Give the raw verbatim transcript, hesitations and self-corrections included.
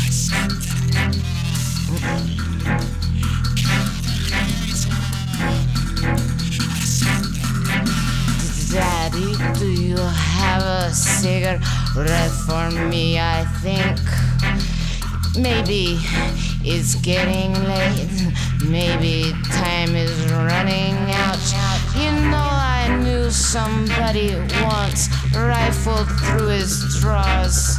Daddy, do you have a cigarette for me? I think maybe it's getting late. Maybe time is running out. You know, I knew somebody once rifled through his drawers.